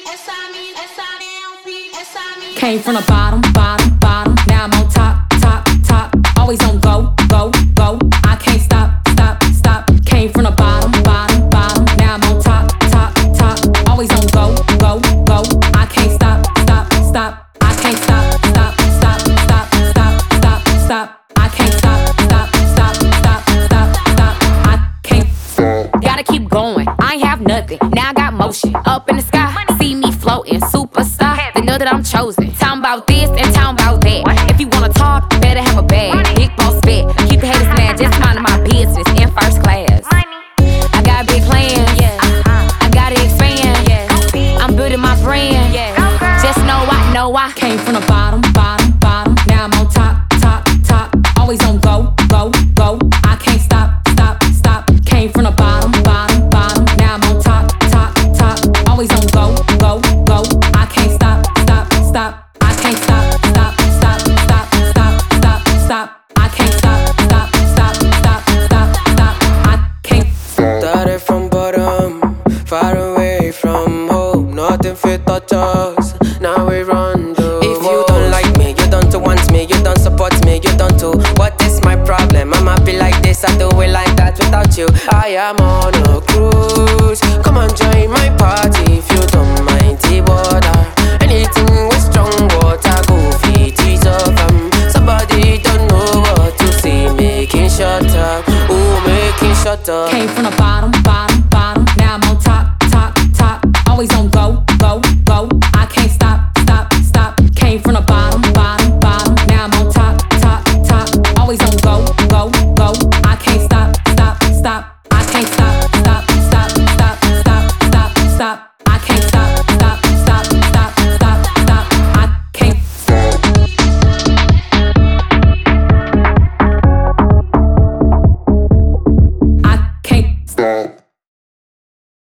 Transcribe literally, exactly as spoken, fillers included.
Came from the bottom, bottom, bottom. Now I'm on top, top, top. Always on go, go, go. I can't stop, stop, stop. Came from the bottom, bottom, bottom. Now I'm on top, top, top. Always on go, go, go. I can't stop, stop, stop. I can't stop, stop, stop, stop, stop, stop, stop. I can't stop, stop, stop, stop, stop, stop. I can't. Gotta keep going. I ain't have nothing. Now I got motion up in the sky. See me floating, superstar. They know that I'm chosen. Talking about this and talking about that. If you wanna talk, better have a bag. Big boss fit. Keep the haters mad. Just minding my business in first class. I got big plans. I gotta expand. I'm building my brand. Just know I know I Came from the bottom, bottom, bottom. Now I'm on top, top, top. Always on go, go, go. I can't stop, stop, stop. Came from the bottom, bottom, bottom. Now I'm on top, top, top. Always on go, go, go. I can't stop, stop, stop. I can't stop, stop, stop, stop, stop, stop, stop. I can't stop, stop, stop, stop, stop, stop. I can't. Started from bottom, far away from home. Nothing fit touch us. Now we run the If you don't like me, you don't want me, you don't support me, you don't do. What is my problem? I'm happy like this, I do it like that without you. I am on a cruise. Come on, join my party if you don't mind the water. Anything with strong water, go feet is up. Um, somebody don't know what to say, making shut up. Ooh, making shut up. Came from the bottom, bottom, bottom. Now I'm on top, top, top. Always on go, go, go. I can't stop, stop, stop. Came from the bottom, bottom, bottom. Now I'm on top, top, top. Always on go, go, go. I can't stop, stop, stop. I can't stop, stop, stop, stop, stop, stop, stop. I can't stop, stop, stop, stop, stop, stop. I can't. I can't.